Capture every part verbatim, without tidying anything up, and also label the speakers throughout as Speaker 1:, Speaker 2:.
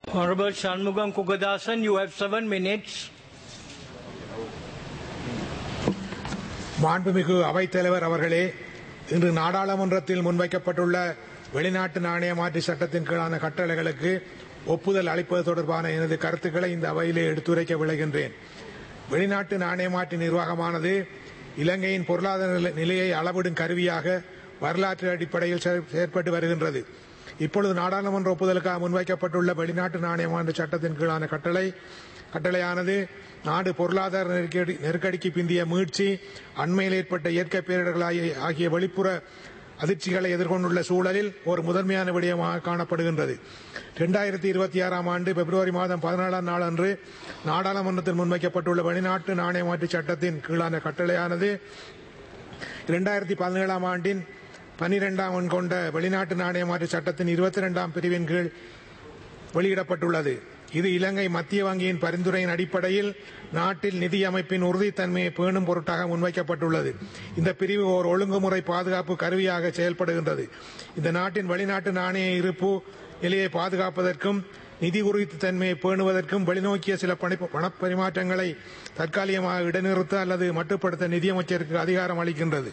Speaker 1: Honorable Shanmugam Kukadasan, you have seven minutes.
Speaker 2: மாண்புமிகு அவைத்தலைவர் அவர்களே, இன்று நாடாளுமன்றத்தில் முன்வைக்கப்பட்டுள்ள வெளிநாட்டு நாணய மாற்று சட்டத்தின் கீழான கட்டளைகளுக்கு ஒப்புதல் அளிப்பது தொடர்பான எனது கருத்துக்களை இந்த அவையிலே எடுத்துரைக்க விளைகின்றேன். வெளிநாட்டு நாணய மாற்று நிர்வாகமானது இலங்கையின் பொருளாதார நிலையை அளவிடும் கருவியாக வரலாற்று அடிப்படையில் செயற்பட்டு வருகின்றது. இப்பொழுது நாடாளுமன்ற ஒப்புதலுக்காக முன்வைக்கப்பட்டுள்ள வெளிநாட்டு நாணய மாற்று சட்டத்தின் கீழான கட்டளை கட்டளையானது நாடு பொருளாதார நெருக்கடி நெருக்கடிக்கு பிந்திய மீட்சி, அண்மையில் ஏற்பட்ட இயற்கை பேரிடர்கள் ஆகிய வெளிப்புற அதிர்ச்சிகளை எதிர்கொண்டுள்ள சூழலில் ஒரு முதன்மையான விடயமாக காணப்படுகின்றது. இரண்டாயிரத்தி இருபத்தி ஆறாம் ஆண்டு பிப்ரவரி மாதம் பதினாலாம் நாள் அன்று நாடாளுமன்றத்தில் முன்வைக்கப்பட்டுள்ள வெளிநாட்டு நாணய மாற்று சட்டத்தின் கீழான கட்டளையானது இரண்டாயிரத்தி பதினேழாம் ஆண்டின் பனிரெண்டாம் எண் கொண்ட வெளிநாட்டு நாணய மாற்று சட்டத்தின் இருபத்தி இரண்டாம் பிரிவின் கீழ் வெளியிடப்பட்டுள்ளது. இது இலங்கை மத்திய வங்கியின் பரிந்துரையின் அடிப்படையில் நாட்டில் நிதி அமைப்பின் உறுதித்தன்மையை பேணும் பொருட்டாக முன்வைக்கப்பட்டுள்ளது. இந்த பிரிவு ஓர் ஒழுங்குமுறை பாதுகாப்பு கருவியாக செயல்படுகின்றது. இந்த நாட்டின் வெளிநாட்டு நாணய இருப்பு நிலையை பாதுகாப்பதற்கும் நிதி உறுதித்தன்மையை பேணுவதற்கும் வெளிநோக்கிய சில பணப்பரிமாற்றங்களை தற்காலிகமாக இடைநிறுத்த அல்லது மட்டுப்படுத்த நிதியமைச்சருக்கு அதிகாரம் அளிக்கின்றது.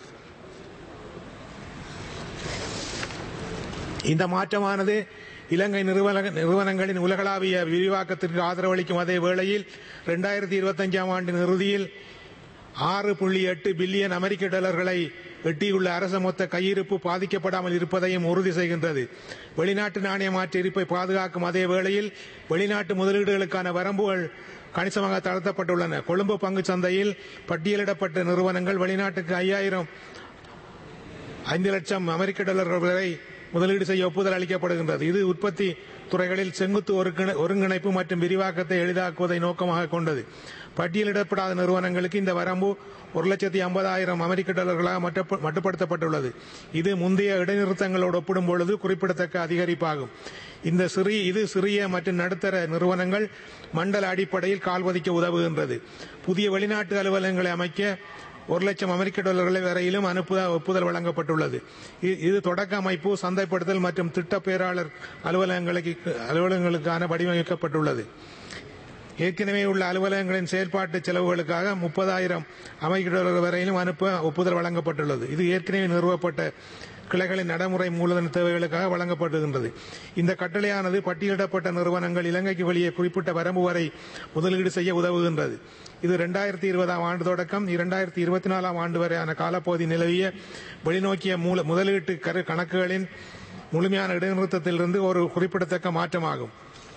Speaker 2: இந்த மாற்றமானது இலங்கை நிறுவனங்களின் உலகளாவிய விரிவாக்கத்திற்கு ஆதரவளிக்கும் அதே வேளையில் இரண்டாயிரத்தி இருபத்தி அஞ்சாம் ஆண்டின் இறுதியில் ஆறு புள்ளி எட்டு பில்லியன் அமெரிக்க டாலர்களை எட்டியுள்ள அரச மொத்த கையிருப்பு பாதிக்கப்படாமல் இருப்பதையும் உறுதி செய்கின்றது. வெளிநாட்டு நாணய மாற்று இருப்பை பாதுகாக்கும் அதே வேளையில் வெளிநாட்டு முதலீடுகளுக்கான வரம்புகள் கணிசமாக தளர்த்தப்பட்டுள்ளன. கொழும்பு பங்கு சந்தையில் பட்டியலிடப்பட்ட நிறுவனங்கள் வெளிநாட்டுக்கு ஐயாயிரம் ஐந்து லட்சம் அமெரிக்க டாலர்கள் வரை முதலீடு செய்ய ஒப்புதல் அளிக்கப்படுகின்றது. இது உற்பத்தி துறைகளில் செங்குத்து ஒருங்கிணைப்பு மற்றும் விரிவாக்கத்தை எளிதாக்குவதை நோக்கமாக கொண்டது. பட்டியலிடப்படாத நிறுவனங்களுக்கு இந்த வரம்பு ஒரு லட்சத்தி ஐம்பதாயிரம் அமெரிக்க டாலர்களாக மட்டுப்படுத்தப்பட்டுள்ளது. இது முந்தைய இடைநிறுத்தங்களோடு ஒப்பிடும் பொழுது குறிப்பிடத்தக்க அதிகரிப்பாகும். இந்த சிறிய இது சிறிய மற்றும் நடுத்தர நிறுவனங்கள் மண்டல அடிப்படையில் கால்வதிக்க உதவுகின்றது. புதிய வெளிநாட்டு அலுவலகங்களை அமைக்க ஒரு லட்சம் அமெரிக்க டாலர்களை வரையிலும் அனுப்ப ஒப்புதல் வழங்கப்பட்டுள்ளது. இது தொடக்க அமைப்பு, சந்தைப்படுத்தல் மற்றும் திட்ட பேராளர் அலுவலகங்களுக்கு அலுவலகங்களுக்கான வடிவமைக்கப்பட்டுள்ளது. ஏற்கனவே உள்ள அலுவலகங்களின் செயல்பாட்டு செலவுகளுக்காக முப்பதாயிரம் அமெரிக்க டாலர் வரையிலும் அனுப்ப ஒப்புதல் வழங்கப்பட்டுள்ளது. இது ஏற்கனவே நிறுவப்பட்ட கிளைகளின் நடைமுறை மூலதன தேவைகளுக்காக வழங்கப்படுகின்றது. இந்த கட்டளையானது பட்டியலிடப்பட்ட நிறுவனங்கள் இலங்கைக்கு வெளியே குறிப்பிட்ட வரம்பு வரை முதலீடு செய்ய உதவுகின்றது. இது இரண்டாயிரத்தி இருபதாம் ஆண்டு தொடக்கம் இரண்டாயிரத்தி இருபத்தி நாலாம் ஆண்டு வரையான காலப்பகுதி நிலவிய வெளிநோக்கிய முதலீட்டு கணக்குகளின் முழுமையான இடைநிறுத்தத்திலிருந்து ஒரு குறிப்பிடத்தக்க மாற்றமாகும்.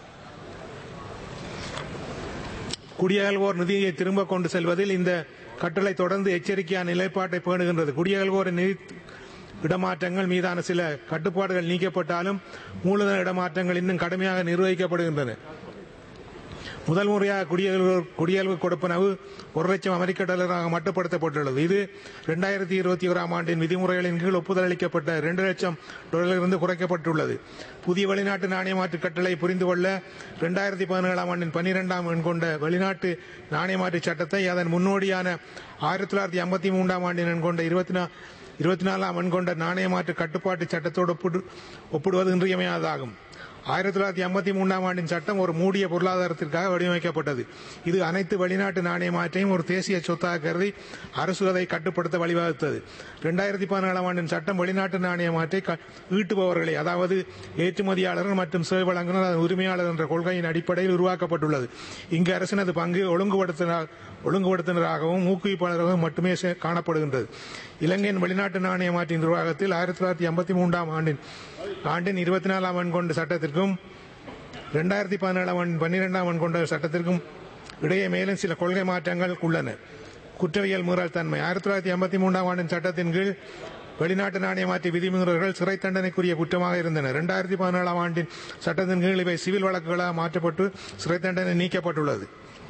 Speaker 2: குடியகழ்வோர் நிதியை திரும்ப கொண்டு செல்வதில் இந்த கட்டளை தொடர்ந்து எச்சரிக்கையான நிலைப்பாட்டை பேணுகின்றது. குடியகழ்வோரின் நிதி இடமாற்றங்கள் மீதான சில கட்டுப்பாடுகள் நீக்கப்பட்டாலும் மூலதன இடமாற்றங்கள் இன்னும் கடுமையாக நிர்வகிக்கப்படுகின்றன. முதல் முறையாக குடியகழ்வு கொடுப்பனவு ஒரு லட்சம் அமெரிக்க டாலராக மட்டுப்படுத்தப்பட்டுள்ளது. இது இரண்டாயிரத்தி இருபத்தி ஓராம் ஆண்டின் விதிமுறைகளின் கீழ் ஒப்புதல் அளிக்கப்பட்ட இரண்டு லட்சம் டாலரிலிருந்து குறைக்கப்பட்டுள்ளது. புதிய வெளிநாட்டு நாணய மாற்று கட்டளை புரிந்து கொள்ள இரண்டாயிரத்தி பதினேழாம் ஆண்டின் பனிரெண்டாம் எண் கொண்ட வெளிநாட்டு நாணய மாற்று சட்டத்தை அதன் முன்னோடியான ஆயிரத்தி தொள்ளாயிரத்தி ஐம்பத்தி மூன்றாம் ஆண்டின் எண் கொண்ட இருபத்தி நா இருபத்தி நாலாம் எண் கொண்ட நாணய மாற்று கட்டுப்பாட்டு சட்டத்தோடு ஒப்பிடுவது இன்றியமையாததாகும். ஆயிரத்தி தொள்ளாயிரத்தி ஐம்பத்தி மூன்றாம் ஆண்டின் சட்டம் ஒரு மூடிய பொருளாதாரத்திற்காக வடிவமைக்கப்பட்டது. இது அனைத்து வெளிநாட்டு நாணய மாற்றையும் ஒரு தேசிய சொத்தாக கருதி அரசு அதை கட்டுப்படுத்த வழிவகுத்தது. இரண்டாயிரத்தி பதினேழாம் ஆண்டின் சட்டம் வெளிநாட்டு நாணய மாற்றை ஈட்டுபவர்களை, அதாவது ஏற்றுமதியாளர்கள் மற்றும் சேவை வழங்குனர் உரிமையாளர் என்ற கொள்கையின் அடிப்படையில் உருவாக்கப்பட்டுள்ளது. இங்கு அரசினது பங்கு ஒழுங்குபடுத்தினர் ஒழுங்குபடுத்தினராகவும் ஊக்குவிப்பாளராகவும் மட்டுமே காணப்படுகின்றது. இலங்கையின் வெளிநாட்டு நாணய மாற்று நிர்வாகத்தில் ஆயிரத்தி தொள்ளாயிரத்தி ஐம்பத்தி மூன்றாம் ஆண்டின் ஆண்டின் இருபத்தி நாலாம் ஆண்டு கொண்ட சட்டத்திற்கும் இரண்டாயிரத்தி பதினேழாம் ஆண்டின் பன்னிரெண்டாம் ஆண்டு கொண்ட சட்டத்திற்கும் இடையே மேலும் சில கொள்கை மாற்றங்கள் உள்ளன. குற்றவியல் மீறல் தன்மை. ஆயிரத்தி தொள்ளாயிரத்தி ஐம்பத்தி மூன்றாம் ஆண்டின் சட்டத்தின் கீழ் வெளிநாட்டு நாணய மாற்று விதிமீறல்கள் சிறை தண்டனைக்குரிய குற்றமாக இருந்தன. இரண்டாயிரத்தி பதினேழாம் ஆண்டின் சட்டத்தின் கீழ் இவை சிவில் வழக்குகளாக மாற்றப்பட்டு சிறை தண்டனை நீக்கப்பட்டுள்ளது.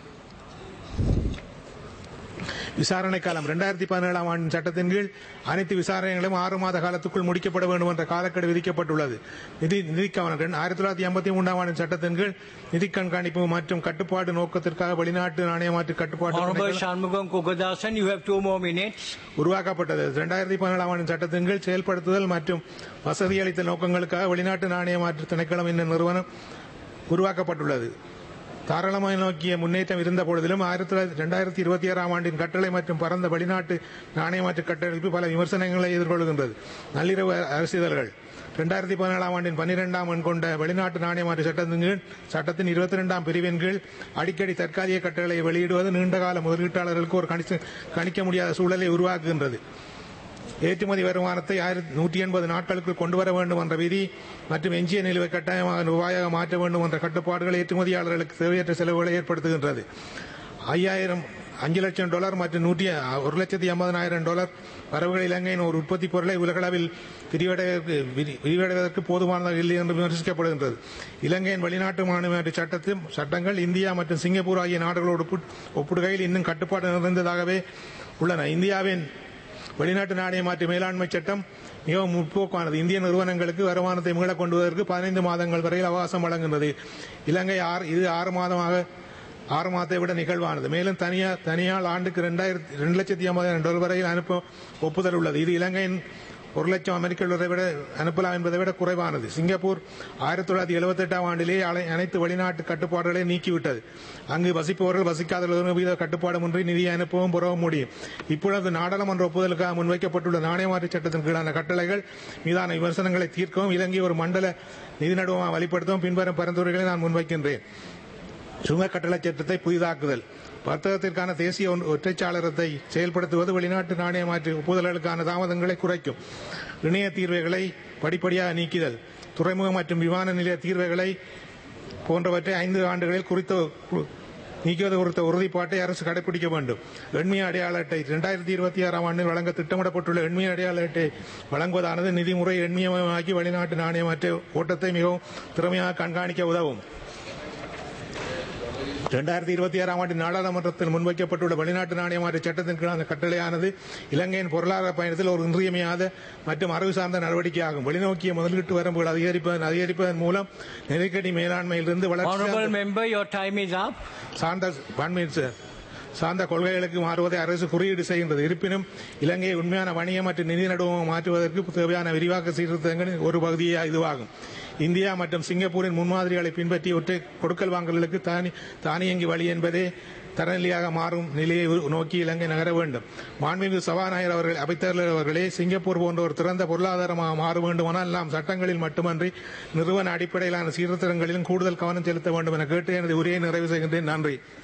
Speaker 2: விசாரணை காலம். இரண்டாயிரத்தி பதினேழாம் ஆண்டின் சட்டத்தின் கீழ் அனைத்து விசாரணைகளும் ஆறு மாத காலத்துக்குள் முடிக்கப்பட வேண்டும் என்ற காலக்கெடு விதிக்கப்பட்டுள்ளது. நிதி நிதிக்கவனம். ஆயிரத்தி தொள்ளாயிரத்தி ஐம்பத்தி மூன்றாம் ஆண்டின் சட்டத்தின் கீழ் நிதி கண்காணிப்பு மற்றும் கட்டுப்பாடு நோக்கத்திற்காக வெளிநாட்டு நாணய மாற்று கட்டுப்பாடு உருவாக்கப்பட்டது. இரண்டாயிரத்தி பதினேழாம் ஆண்டின் சட்டத்தின் கீழ் செயல்படுத்துதல் மற்றும் வசதி அளித்த நோக்கங்களுக்காக வெளிநாட்டு நாணய மாற்று திணைக்களம் என்ற நிறுவனம் உருவாக்கப்பட்டுள்ளது. தாராளமய நோக்கிய முன்னேற்றம் இருந்த பொழுதிலும் ஆயிரத்தி இரண்டாயிரத்தி இருபத்தி ஆறாம் ஆண்டின் கட்டளை மற்றும் பரந்த வெளிநாட்டு நாணய மாற்று கட்டமைப்பு பல விமர்சனங்களை எதிர்கொள்கின்றது. நள்ளிரவு அரசிதழ்கள் இரண்டாயிரத்தி பதினேழாம் ஆண்டின் பன்னிரெண்டாம் எண் கொண்ட வெளிநாட்டு நாணய மாற்று சட்டத்தின் கீழ் சட்டத்தின் இருபத்தி இரண்டாம் பிரிவின் கீழ் அடிக்கடி தற்காலிக கட்டளை வெளியிடுவது நீண்டகால முதலீட்டாளர்களுக்கு ஒரு கணிக்க முடியாத சூழலை உருவாக்குகின்றது. ஏற்றுமதி வருமானத்தை நூற்றி எண்பது நாட்களுக்குள் கொண்டுவர வேண்டும் என்ற விதி மற்றும் எஞ்சிய நிலுவை கட்டாயமாக ரூபாயாக மாற்ற வேண்டும் என்ற கட்டுப்பாடுகள் ஏற்றுமதியாளர்களுக்கு தேவையற்ற செலவுகளை ஏற்படுத்துகின்றது. ஐயாயிரம் அஞ்சு லட்சம் டாலர் மற்றும் நூற்றி ஒரு லட்சத்தி ஐம்பதனாயிரம் டாலர் வரவுகள் இலங்கையின் ஒரு உற்பத்தி பொருளை உலகளவில் விரிவடைவதற்கு போதுமானதாக இல்லை என்று விமர்சிக்கப்படுகின்றது. இலங்கையின் வெளிநாட்டு மாநில சட்டத்தின் சட்டங்கள் இந்தியா மற்றும் சிங்கப்பூர் ஆகிய நாடுகளோடு ஒப்பிடுகையில் இன்னும் கட்டுப்பாடு நிறைந்ததாகவே உள்ளன. இந்தியாவின் வெளிநாட்டு நாணய மாற்று மேலாண்மை சட்டம் மிகவும் முற்போக்கானது. இந்திய நிறுவனங்களுக்கு வருமானத்தை மீள கொண்டுவதற்கு பதினைந்து மாதங்கள் வரையில் அவகாசம் வழங்குகிறது. இலங்கை இது ஆறு மாதமாக ஆறு மாதத்தை விட நிகழ்வானது. மேலும் தனியார் தனியார் ஆண்டுக்கு இரண்டாயிரத்தி இரண்டு லட்சத்தி ஐம்பதாயிரம் டாலர் வரையில் அனுப்ப ஒப்புதல் உள்ளது. இது இலங்கையின் ஒரு லட்சம் அமெரிக்க டாலரை விட அனுப்பலாம் என்பதை விட குறைவானது. சிங்கப்பூர் ஆயிரத்தி தொள்ளாயிரத்தி எழுபத்தி எட்டாம் ஆண்டிலேயே அனைத்து வெளிநாட்டு கட்டுப்பாடுகளை நீக்கிவிட்டது. அங்கு வசிப்பவர்கள் வசிக்காத கட்டுப்பாடுமின்றி நிதியை அனுப்பவும் பெறவும் முடியும். இப்பொழுது நாடாளுமன்ற ஒப்புதலுக்காக முன்வைக்கப்பட்டுள்ள நாணய மாற்று சட்டத்தின் கீழான கட்டளைகள் மீதான விமர்சனங்களை தீர்க்கவும் இலங்கை ஒரு மண்டல நிதி நடுவமாக வழிபடுத்தவும் பின்வரும் பரிந்துரைகளை நான் முன்வைக்கின்றேன். சுங்க கட்டளை சட்டத்தை புதிதாக்குதல், வர்த்தகத்திற்கான தேசிய ஒற்றைச்சாளரத்தை செயல்படுத்துவது வெளிநாட்டு நாணய மாற்று ஒப்புதல்களுக்கான தாமதங்களை குறைக்கும். இணைய தீர்வுகளை படிப்படியாக நீக்குதல், துறைமுக மற்றும் விமான நிலைய தீர்வுகளை போன்றவற்றை ஐந்து ஆண்டுகளில் குறித்த நீக்குவது குறித்த உறுதிப்பாட்டை அரசு கடைபிடிக்க வேண்டும். எண்மிய அடையாள அட்டை இரண்டாயிரத்தி இருபத்தி ஆறாம் ஆண்டில் வழங்க திட்டமிடப்பட்டுள்ள எண்மிய அடையாள அட்டை வழங்குவதானது நிதிமுறை எண்மியமாக்கி வெளிநாட்டு நாணய மாற்று ஓட்டத்தை மிகவும் திறமையாக கண்காணிக்க உதவும். இரண்டாயிரத்தி இருபத்தி ஆறாம் ஆண்டு நாடாளுமன்றத்தில் முன்வைக்கப்பட்டுள்ள வெளிநாட்டு நாணய மாற்று சட்டத்தின் கீழான கட்டளையானது இலங்கையின் பொருளாதார பயணத்தில் ஒரு இன்றியமையாத மற்றும் அறிவு சார்ந்த நடவடிக்கையாகும். வெளிநோக்கிய முதலீட்டு வரம்புகள் அதிகரிப்பதன் அதிகரிப்பதன் மூலம் நெருக்கடி மேலாண்மையிலிருந்து வளர்ச்சி சார்ந்த கொள்கைகளுக்கு மாறுவதை அரசு குறியீடு செய்கின்றது. இருப்பினும் இலங்கையை உண்மையான வணிக மற்றும் நிதி நடுவமாக மாற்றுவதற்கு தேவையான விரிவாக்க சீர்திருத்தங்களின் ஒரு பகுதியே இதுவாகும். இந்தியா மற்றும் சிங்கப்பூரின் முன்மாதிரிகளை பின்பற்றி ஒற்றை கொடுக்கல் வாங்கல்களுக்கு தானியங்கி வழி என்பதே தரநிலையாக மாறும் நிலையை நோக்கி இலங்கை நகர வேண்டும். மாண்புமிகு சபாநாயகர் அவர்கள் அவைத்தலைவர் அவர்களே, சிங்கப்பூர் போன்ற ஒரு திறந்த பொருளாதாரமாக மாற வேண்டுமானால் நாம் சட்டங்களில் மட்டுமன்றி நிறுவன அடிப்படையிலான சீர்திருத்தங்களிலும் கூடுதல் கவனம் செலுத்த வேண்டும் என கேட்டு எனது உரையை நிறைவு செய்கின்றேன். நன்றி.